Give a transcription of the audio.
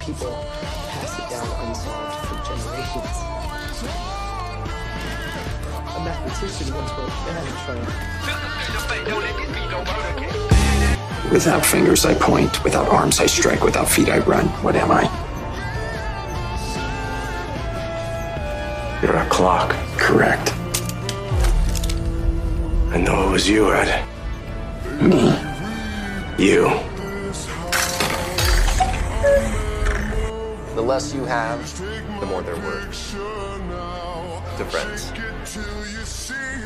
people pass it down unsolved for generations. A mathematician once wrote, Without fingers I point, without arms I strike, without feet I run. What am I? You're a clock. Correct. I know it was you, Ed. Me. You. The less you have, the more they're worth to friends.